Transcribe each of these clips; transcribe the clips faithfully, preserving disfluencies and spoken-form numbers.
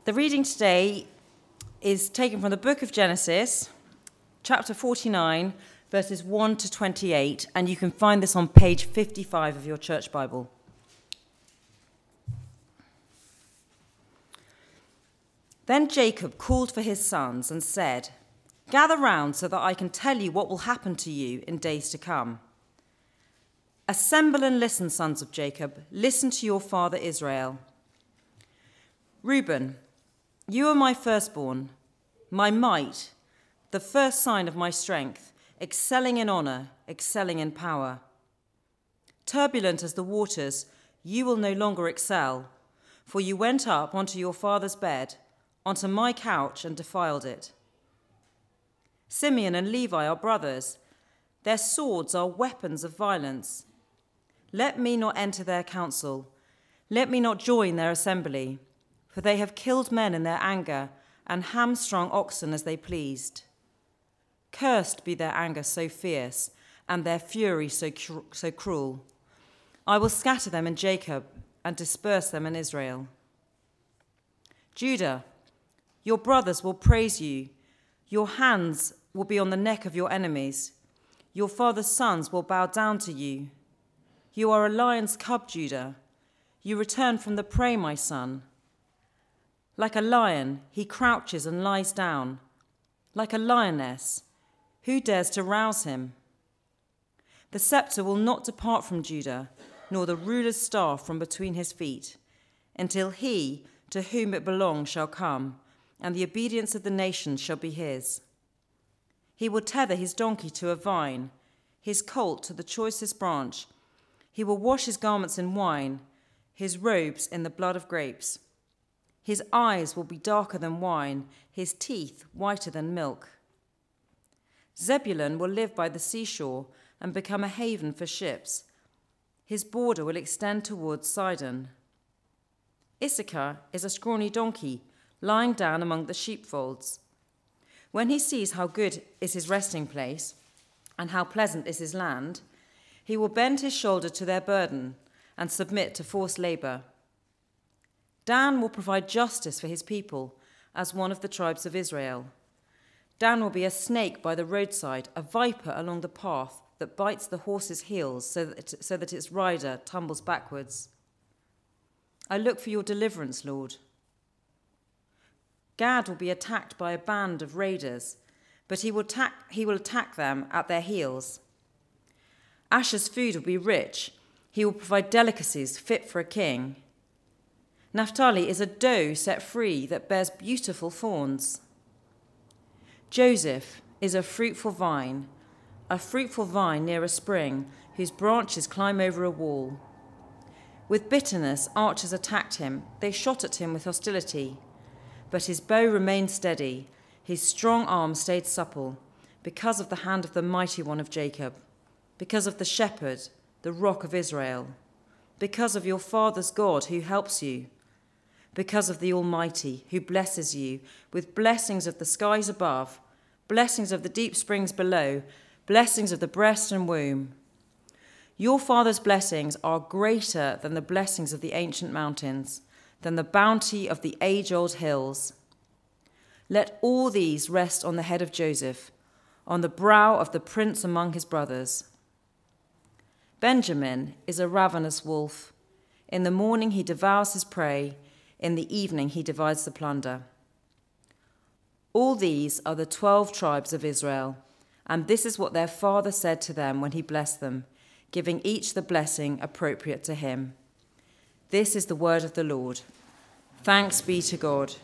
The reading today is taken from the book of Genesis, chapter forty-nine, verses one to twenty-eight, and you can find this on page fifty-five of your church Bible. Then Jacob called for his sons and said, "Gather round so that I can tell you what will happen to you in days to come. Assemble and listen, sons of Jacob. Listen to your father Israel. Reuben, you are my firstborn, my might, the first sign of my strength, excelling in honor, excelling in power. Turbulent as the waters, you will no longer excel, for you went up onto your father's bed, onto my couch, and defiled it. Simeon and Levi are brothers. Their swords are weapons of violence. Let me not enter their council. Let me not join their assembly, for they have killed men in their anger and hamstrung oxen as they pleased. Cursed be their anger so fierce and their fury so, cru- so cruel. I will scatter them in Jacob and disperse them in Israel. Judah, your brothers will praise you. Your hands will be on the neck of your enemies. Your father's sons will bow down to you. You are a lion's cub, Judah. You return from the prey, my son. Like a lion, he crouches and lies down. Like a lioness, who dares to rouse him? The scepter will not depart from Judah, nor the ruler's staff from between his feet, until he to whom it belongs shall come, and the obedience of the nations shall be his. He will tether his donkey to a vine, his colt to the choicest branch. He will wash his garments in wine, his robes in the blood of grapes. His eyes will be darker than wine, his teeth whiter than milk. Zebulun will live by the seashore and become a haven for ships. His border will extend towards Sidon. Issachar is a scrawny donkey, lying down among the sheepfolds. When he sees how good is his resting place and how pleasant is his land, he will bend his shoulder to their burden and submit to forced labor. Dan will provide justice for his people as one of the tribes of Israel. Dan will be a snake by the roadside, a viper along the path that bites the horse's heels so that, it, so that its rider tumbles backwards. I look for your deliverance, Lord. Gad will be attacked by a band of raiders, but he will, attack, he will attack them at their heels. Asher's food will be rich. He will provide delicacies fit for a king. Naphtali is a doe set free that bears beautiful fawns. Joseph is a fruitful vine, a fruitful vine near a spring, whose branches climb over a wall. With bitterness, archers attacked him. They shot at him with hostility. But his bow remained steady, his strong arm stayed supple, because of the hand of the mighty one of Jacob, because of the shepherd, the rock of Israel, because of your father's God who helps you, because of the Almighty who blesses you with blessings of the skies above, blessings of the deep springs below, blessings of the breast and womb. Your father's blessings are greater than the blessings of the ancient mountains, than the bounty of the age-old hills. Let all these rest on the head of Joseph, on the brow of the prince among his brothers. Benjamin is a ravenous wolf. In the morning he devours his prey. In the evening he divides the plunder. All these are the twelve tribes of Israel, and this is what their father said to them when he blessed them, giving each the blessing appropriate to him. This is the word of the Lord. Thanks be to God.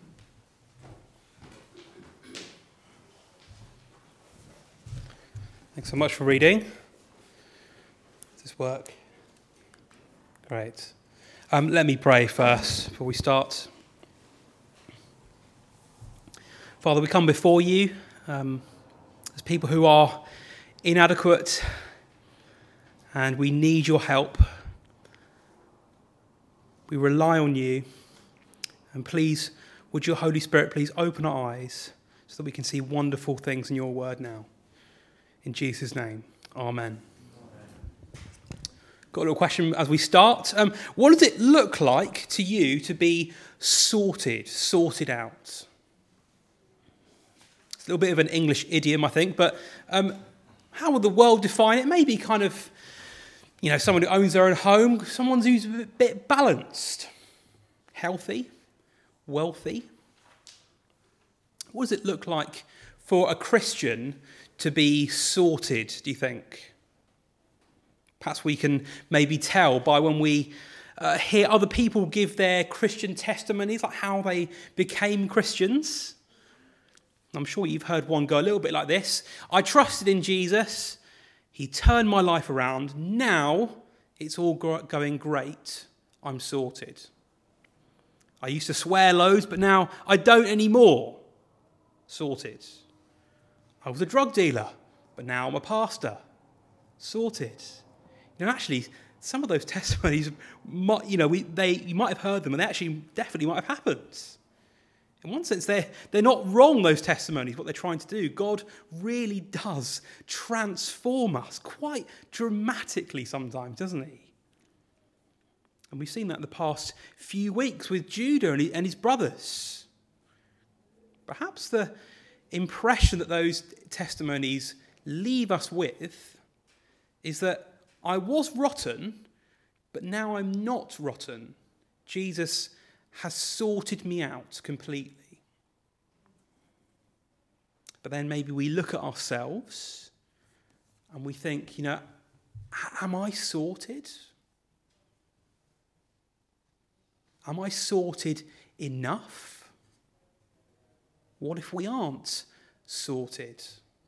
Thanks so much for reading. Does this work? Great. Um, let me pray first before we start. Father, we come before you um, as people who are inadequate, and we need your help. We rely on you, and please, would your Holy Spirit please open our eyes so that we can see wonderful things in your word now. In Jesus' name, amen. got a little question as we start. Um, what does it look like to you to be sorted, sorted out? It's a little bit of an English idiom, I think, but um, how would the world define it? Maybe kind of, you know, someone who owns their own home, someone who's a bit balanced, healthy, wealthy. What does it look like for a Christian to be sorted, do you think? Perhaps we can maybe tell by when we uh, hear other people give their Christian testimonies, like how they became Christians. I'm sure you've heard one go a little bit like this. I trusted in Jesus. He turned my life around. Now it's all going great. I'm sorted. I used to swear loads, but now I don't anymore. Sorted. I was a drug dealer, but now I'm a pastor. Sorted. You know, actually, some of those testimonies, might, you know, we, they you might have heard them, and they actually definitely might have happened. In one sense, they're, they're not wrong, those testimonies, what they're trying to do. God really does transform us quite dramatically sometimes, doesn't he? And we've seen that in the past few weeks with Judah and, he, and his brothers. Perhaps the impression that those testimonies leave us with is that I was rotten, but now I'm not rotten. Jesus has sorted me out completely. But then maybe we look at ourselves and we think, you know, am I sorted? Am I sorted enough? What if we aren't sorted?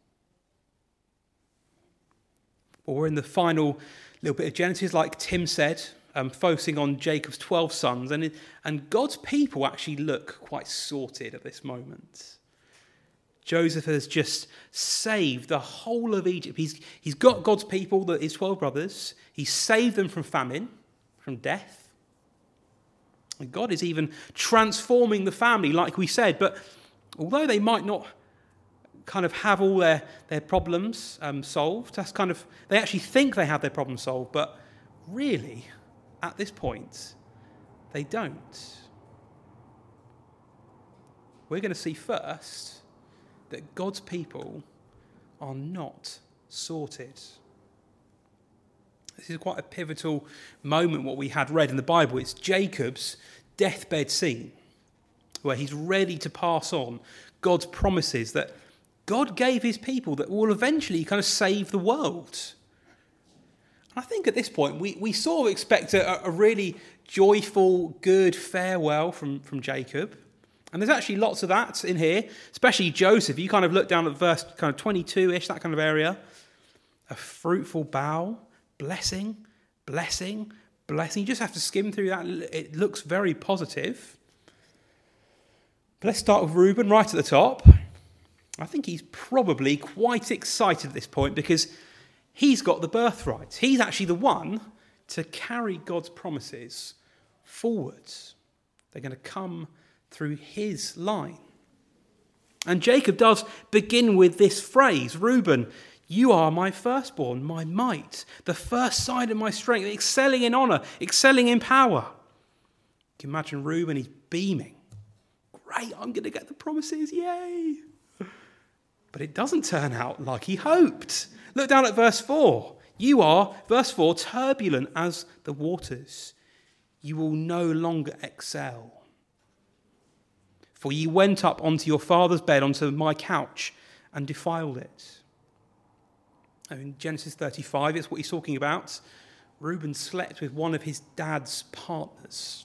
Well, we're in the final little bit of Genesis, like Tim said, um, focusing on Jacob's twelve sons. And, it, and God's people actually look quite sorted at this moment. Joseph has just saved the whole of Egypt. He's, he's got God's people, his twelve brothers. He's saved them from famine, from death. And God is even transforming the family, like we said. But although they might not kind of have all their, their problems um, solved, that's kind of, they actually think they have their problems solved, but really, at this point, they don't. We're going to see first that God's people are not sorted. This is quite a pivotal moment, what we had read in the Bible. It's Jacob's deathbed scene, where he's ready to pass on God's promises that God gave his people that will eventually kind of save the world. And I think at this point, we, we sort of expect a, a really joyful, good farewell from, from Jacob. And there's actually lots of that in here, especially Joseph. You kind of look down at verse kind of twenty-two-ish, that kind of area. A fruitful bough, blessing, blessing, blessing. You just have to skim through that. It looks very positive. But let's start with Reuben right at the top. I think he's probably quite excited at this point because he's got the birthright. He's actually the one to carry God's promises forwards. They're going to come through his line. And Jacob does begin with this phrase, Reuben, you are my firstborn, my might, the first sign of my strength, excelling in honour, excelling in power. You can imagine Reuben, he's beaming. Great, I'm going to get the promises, yay! But it doesn't turn out like he hoped. Look down at verse four. You are, verse four, turbulent as the waters. You will no longer excel. For you went up onto your father's bed, onto my couch, and defiled it. And in Genesis thirty-five, it's what he's talking about. Reuben slept with one of his dad's partners.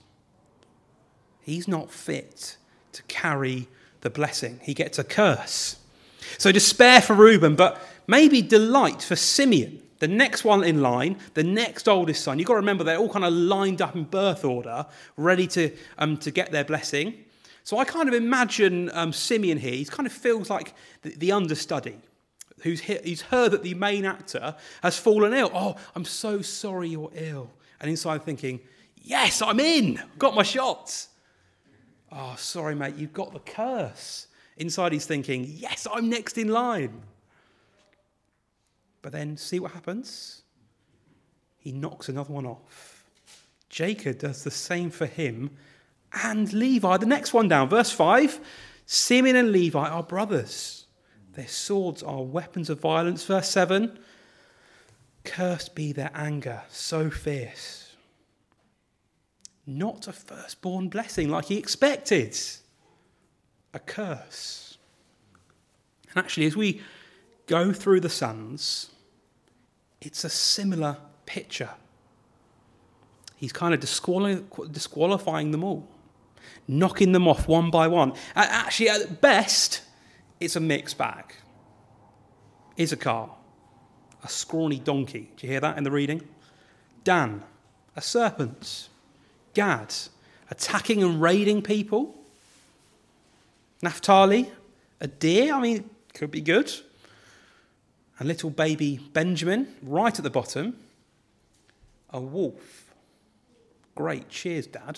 He's not fit to carry the blessing. He gets a curse. So despair for Reuben, but maybe delight for Simeon, the next one in line, the next oldest son. You've got to remember they're all kind of lined up in birth order, ready to um, to get their blessing. So I kind of imagine um, Simeon here. He kind of feels like the, the understudy who's, hit, who's heard that the main actor has fallen ill. Oh, I'm so sorry you're ill. And inside thinking, yes, I'm in. Got my shots. Oh, sorry, mate, you've got the curse. Inside he's thinking, yes, I'm next in line. But then see what happens? he knocks another one off. Jacob does the same for him and Levi. The next one down, verse five, Simeon and Levi are brothers. Their swords are weapons of violence. Verse seven, cursed be their anger, so fierce. Not a firstborn blessing like he expected. A curse. And actually, as we go through the sons, it's a similar picture. He's kind of disqual- disqualifying them all, knocking them off one by one. And actually, at best, it's a mixed bag. Issachar, a scrawny donkey. Do you hear that in the reading? Dan, a serpent. Gad, attacking and raiding people. Naphtali, a deer. I mean, could be good. And little baby Benjamin, right at the bottom, a wolf. Great, cheers, Dad.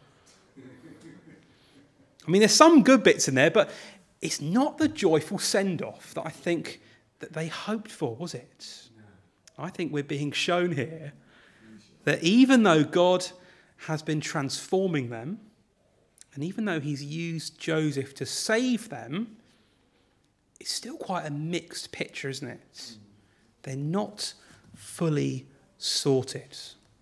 I mean, there's some good bits in there, but it's not the joyful send-off that I think that they hoped for, was it? No. I think we're being shown here that even though God has been transforming them, and even though he's used Joseph to save them, it's still quite a mixed picture, isn't it? Mm. They're not fully sorted.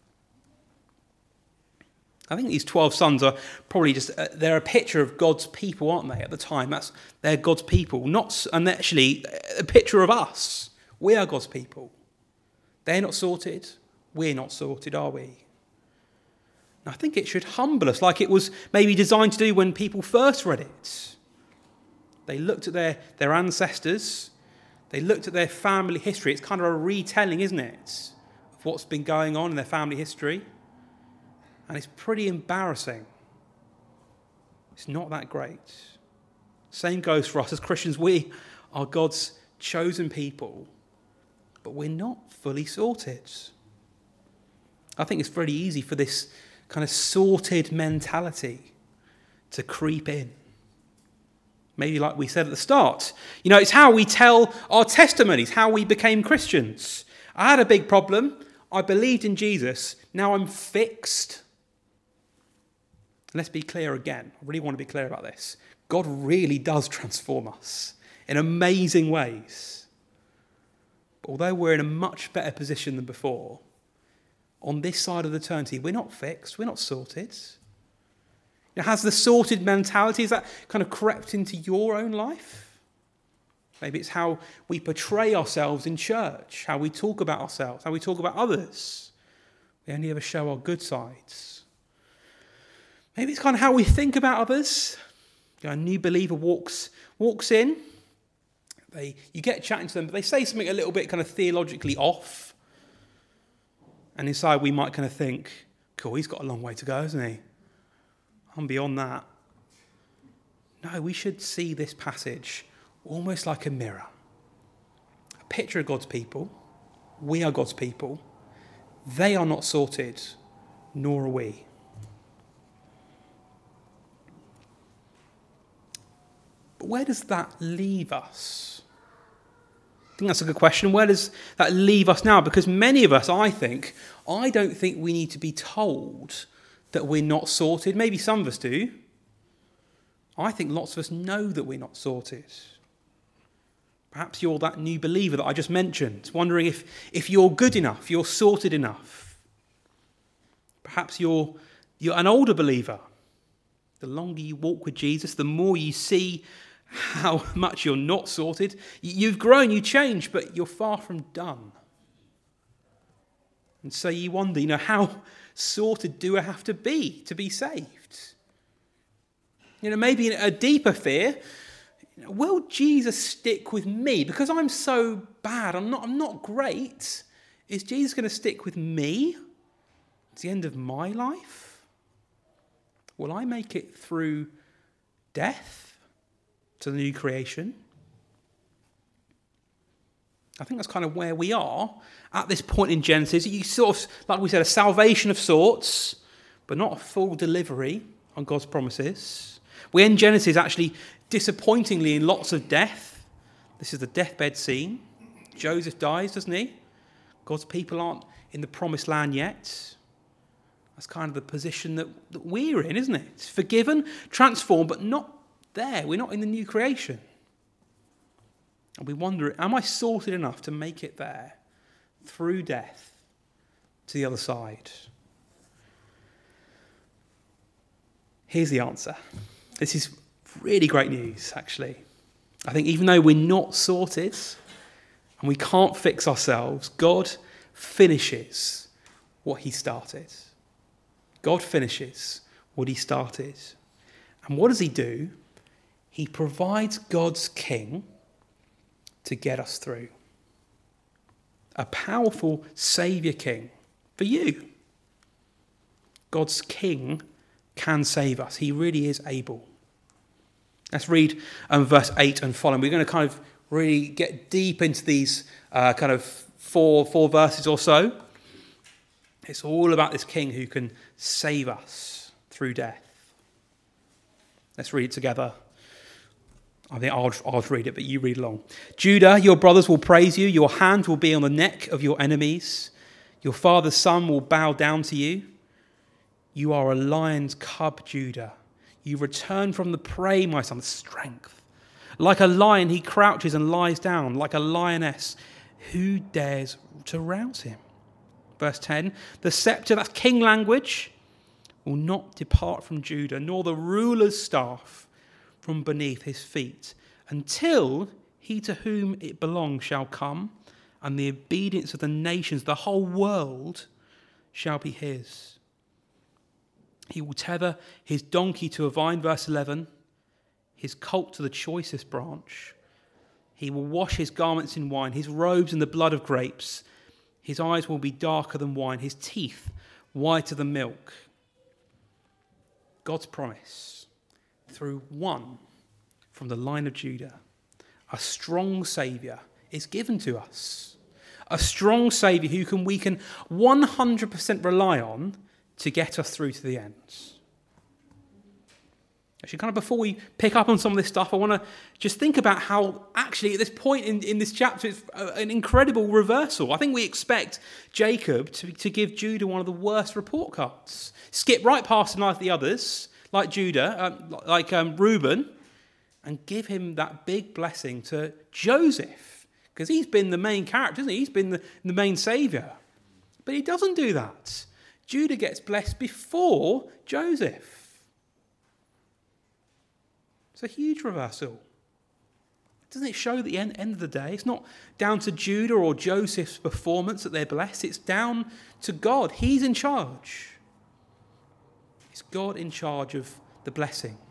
I think these twelve sons are probably just, uh, they're a picture of God's people, aren't they, at the time? That's They're God's people, not, and they're actually a picture of us. We are God's people. They're not sorted. We're not sorted, are we? And I think it should humble us, like it was maybe designed to do when people first read it. They looked at their, their ancestors. They looked at their family history. It's kind of a retelling, isn't it, of what's been going on in their family history. And it's pretty embarrassing. It's not that great. Same goes for us as Christians. We are God's chosen people, but we're not fully sorted. I think it's very easy for this kind of sorted mentality to creep in. Maybe like we said at the start. You know, it's how we tell our testimonies, how we became Christians. I had a big problem. I believed in Jesus. Now I'm fixed. Let's be clear again. I really want to be clear about this. God really does transform us in amazing ways. But although we're in a much better position than before, on this side of eternity, we're not fixed. We're not sorted. Now, has the sorted mentality, is that kind of crept into your own life? Maybe it's how we portray ourselves in church, how we talk about ourselves, how we talk about others. We only ever show our good sides. Maybe it's kind of how we think about others. You know, a new believer walks walks in. They you get chatting to them, but they say something a little bit kind of theologically off. And inside we might kind of think, cool, he's got a long way to go, hasn't he? I'm beyond that. No, we should see this passage almost like a mirror. A picture of God's people. We are God's people. They are not sorted, nor are we. But where does that leave us? I think that's a good question. Where does that leave us now? Because many of us, I think, I don't think we need to be told that we're not sorted. Maybe some of us do. I think lots of us know that we're not sorted. Perhaps you're that new believer that I just mentioned, wondering if, if you're good enough, you're sorted enough. Perhaps you're, you're an older believer. The longer you walk with Jesus, the more you see how much you're not sorted. You've grown, you changed, but you're far from done. And so you wonder, you know, how sorted do I have to be to be saved? You know, maybe a deeper fear, you know, will Jesus stick with me? Because I'm so bad, I'm not, I'm not great. Is Jesus going to stick with me to the end of my life? Will I make it through death to the new creation? I think that's kind of where we are at this point in Genesis. You sort of, like we said, a salvation of sorts, but not a full delivery on God's promises. We end Genesis actually disappointingly in lots of death. This is the deathbed scene. Joseph dies, doesn't he? God's people aren't in the promised land yet. That's kind of the position that, that we're in, isn't it? It's forgiven, transformed, but not there. We're not in the new creation. And we wonder, am I sorted enough to make it there through death to the other side? Here's the answer. This is really great news, actually. I think even though we're not sorted and we can't fix ourselves, God finishes what he started. God finishes what he started. And what does he do? He provides God's king to get us through. A powerful saviour king for you. God's king can save us. He really is able. Let's read um, verse eight and following. We're going to kind of really get deep into these uh, kind of four, four verses or so. It's all about this king who can save us through death. Let's read it together. I think I'll, I'll read it, but you read along. Judah, your brothers will praise you. Your hand will be on the neck of your enemies. Your father's son will bow down to you. You are a lion's cub, Judah. You return from the prey, my son, strength. Like a lion, he crouches and lies down. Like a lioness, who dares to rouse him? Verse ten, the scepter, that's king language, will not depart from Judah, nor the ruler's staff from beneath his feet, until he to whom it belongs shall come, and the obedience of the nations, the whole world, shall be his. He will tether his donkey to a vine, verse eleven, his colt to the choicest branch. He will wash his garments in wine, his robes in the blood of grapes. His eyes will be darker than wine, his teeth whiter than milk. God's promise, through one from the line of Judah, a strong saviour is given to us. A strong saviour who can we can one hundred percent rely on to get us through to the end. Actually, kind of before we pick up on some of this stuff, I want to just think about how actually at this point in, in this chapter, it's an incredible reversal. I think we expect Jacob to, to give Judah one of the worst report cards. Skip right past him like the others, like Judah, um, like um, Reuben, and give him that big blessing to Joseph, because he's been the main character, isn't he? He's been the, the main saviour. But he doesn't do that. Judah gets blessed before Joseph. It's a huge reversal. Doesn't it show that at the end, end of the day, it's not down to Judah or Joseph's performance that they're blessed. It's down to God. He's in charge. It's God in charge of the blessing.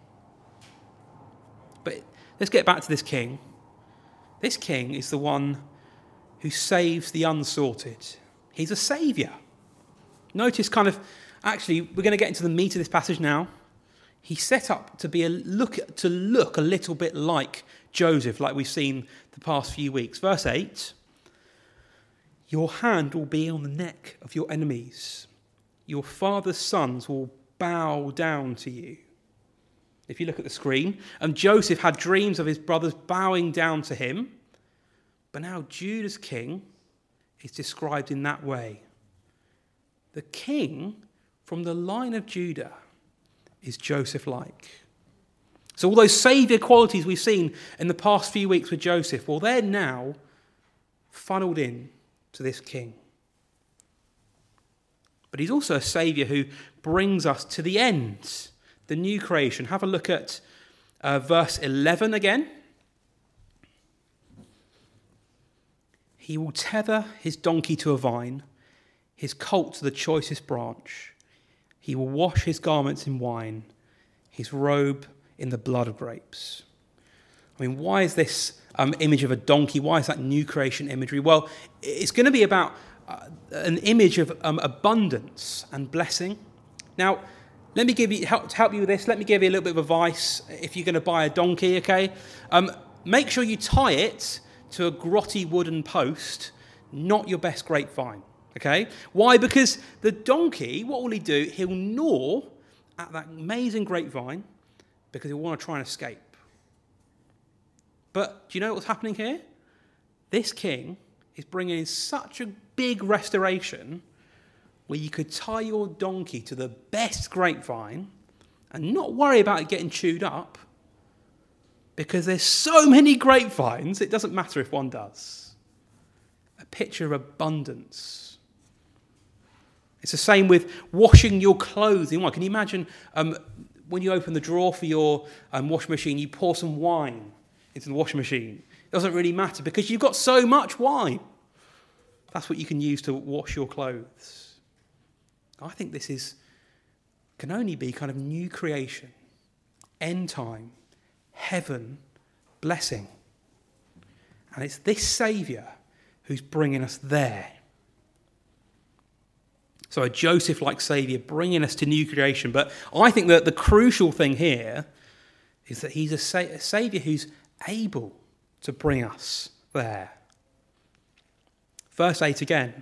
But let's get back to this king. This king is the one who saves the unsorted. He's a saviour. Notice kind of, actually, we're going to get into the meat of this passage now. He's set up to be a look to look a little bit like Joseph, like we've seen the past few weeks. Verse eight, your hand will be on the neck of your enemies. Your father's sons will bow down to you. If you look at the screen, and Joseph had dreams of his brothers bowing down to him, but now Judah's king is described in that way. The king from the line of Judah is Joseph-like. So all those saviour qualities we've seen in the past few weeks with Joseph, well, they're now funneled in to this king. But he's also a saviour who brings us to the end, the new creation. Have a look at uh, verse eleven again. He will tether his donkey to a vine, his colt to the choicest branch. He will wash his garments in wine, his robe in the blood of grapes. I mean, why is this um, image of a donkey? Why is that new creation imagery? Well, it's going to be about uh, an image of um, abundance and blessing. Now, let me give you help to help you with this. Let me give you a little bit of advice. If you're going to buy a donkey, okay, um, make sure you tie it to a grotty wooden post, not your best grapevine. Okay? Why? Because the donkey, what will he do? He'll gnaw at that amazing grapevine because he'll want to try and escape. But do you know what's happening here? This king is bringing in such a big restoration where you could tie your donkey to the best grapevine and not worry about it getting chewed up, because there's so many grapevines, it doesn't matter if one does. A picture of abundance. It's the same with washing your clothes in wine. Can you imagine um, when you open the drawer for your um, washing machine, you pour some wine into the washing machine? It doesn't really matter because you've got so much wine. That's what you can use to wash your clothes. I think this is can only be kind of new creation, end time, heaven, blessing. And it's this Saviour who's bringing us there. So a Joseph-like Saviour bringing us to new creation. But I think that the crucial thing here is that he's a, sa- a Saviour who's able to bring us there. Verse eight again.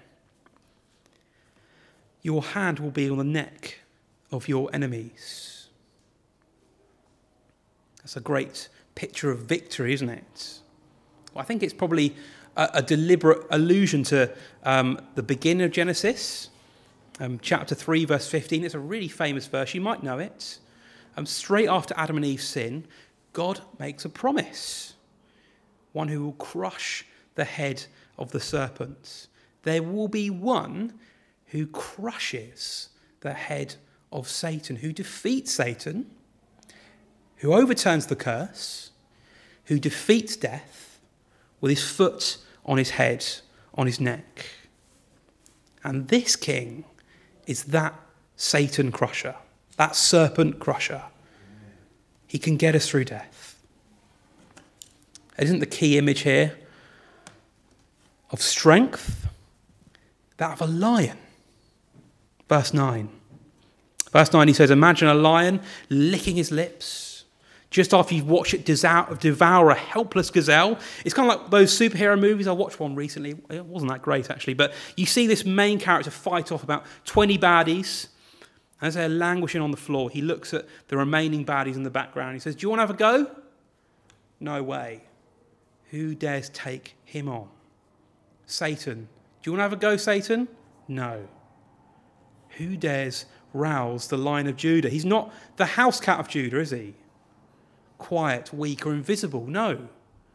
Your hand will be on the neck of your enemies. That's a great picture of victory, isn't it? Well, I think it's probably a, a deliberate allusion to um, the beginning of Genesis, um, chapter three, verse fifteen. It's a really famous verse. You might know it. Um, straight after Adam and Eve's sin, God makes a promise. One who will crush the head of the serpent. There will be one who crushes the head of Satan, who defeats Satan, who overturns the curse, who defeats death with his foot on his head, on his neck. And this king is that Satan crusher, that serpent crusher. He can get us through death. Isn't the key image here of strength that of a lion? Verse nine. Verse nine, he says, imagine a lion licking his lips just after you've watched it devour a helpless gazelle. It's kind of like those superhero movies. I watched one recently. It wasn't that great, actually. But you see this main character fight off about twenty baddies. As they're languishing on the floor, he looks at the remaining baddies in the background. He says, do you want to have a go? No way. Who dares take him on? Satan. Do you want to have a go, Satan? No. Who dares rouse the Lion of Judah? He's not the house cat of Judah, is he? Quiet, weak, or invisible. No.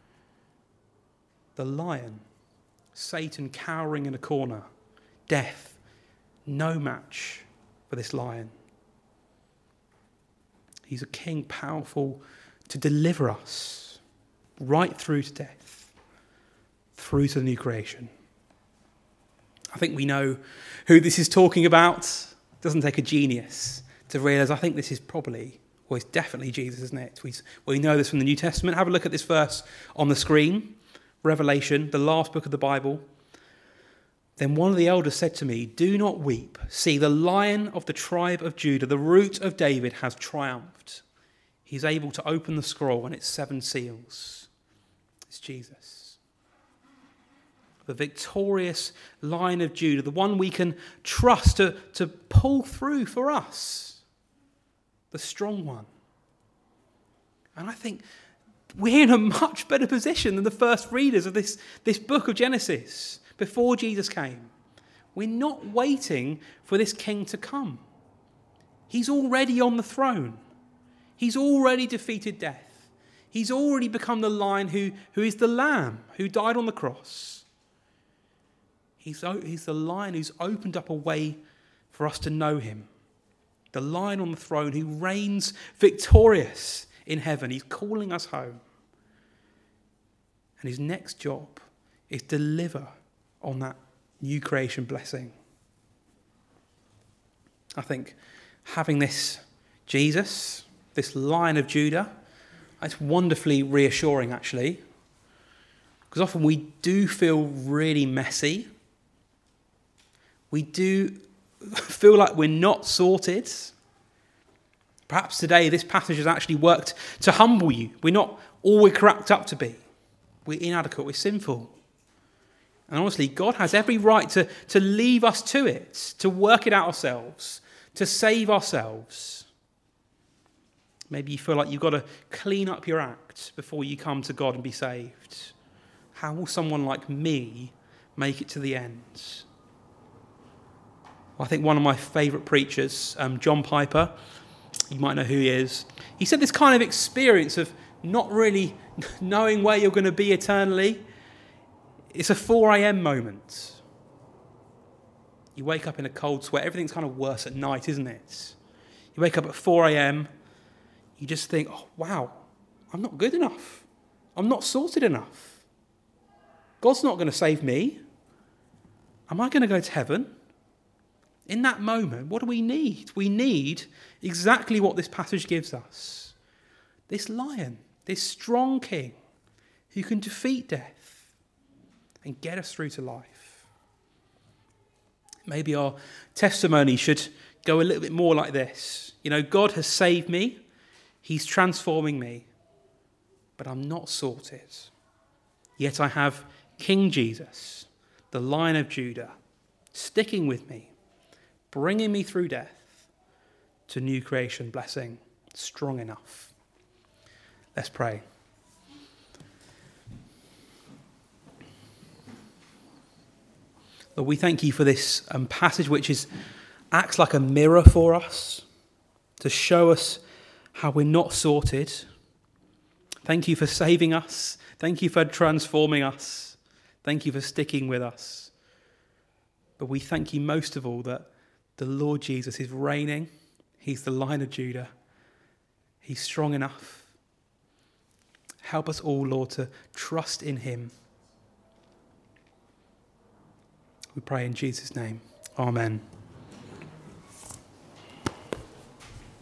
The lion. Satan cowering in a corner. Death. No match for this lion. He's a king powerful to deliver us right through to death, through to the new creation. I think we know who this is talking about. It doesn't take a genius to realise I think this is probably, well, it's definitely Jesus, isn't it? We, we know this from the New Testament. Have a look at this verse on the screen. Revelation, the last book of the Bible. Then one of the elders said to me, do not weep. See, the Lion of the tribe of Judah, the Root of David, has triumphed. He's able to open the scroll and its seven seals. It's Jesus. The victorious Lion of Judah, the one we can trust to, to pull through for us. The strong one. And I think we're in a much better position than the first readers of this, this book of Genesis before Jesus came. We're not waiting for this king to come. He's already on the throne. He's already defeated death. He's already become the lion who, who is the lamb who died on the cross. He's, he's the lion who's opened up a way for us to know him. The lion on the throne who reigns victorious in heaven. He's calling us home. And his next job is deliver on that new creation blessing. I think having this Jesus, this Lion of Judah, it's wonderfully reassuring, actually. Because often we do feel really messy. We do feel like we're not sorted. Perhaps today this passage has actually worked to humble you. We're not all we're cracked up to be. We're inadequate, we're sinful. And honestly, God has every right to, to leave us to it, to work it out ourselves, to save ourselves. Maybe you feel like you've got to clean up your act before you come to God and be saved. How will someone like me make it to the end? I think one of my favourite preachers, um, John Piper, you might know who he is, he said this kind of experience of not really knowing where you're going to be eternally, it's a four a.m. moment. You wake up in a cold sweat. Everything's kind of worse at night, isn't it? You wake up at four a.m. You just think, oh, wow, I'm not good enough. I'm not sorted enough. God's not going to save me. Am I going to go to heaven? In that moment, what do we need? We need exactly what this passage gives us. This lion, this strong king who can defeat death and get us through to life. Maybe our testimony should go a little bit more like this. You know, God has saved me. He's transforming me. But I'm not sorted. Yet I have King Jesus, the Lion of Judah, sticking with me, bringing me through death to new creation blessing, strong enough. Let's pray. Lord, we thank you for this um, passage which is acts like a mirror for us to show us how we're not sorted. Thank you for saving us. Thank you for transforming us. Thank you for sticking with us. But we thank you most of all that the Lord Jesus is reigning. He's the Lion of Judah. He's strong enough. Help us all, Lord, to trust in him. We pray in Jesus' name. Amen.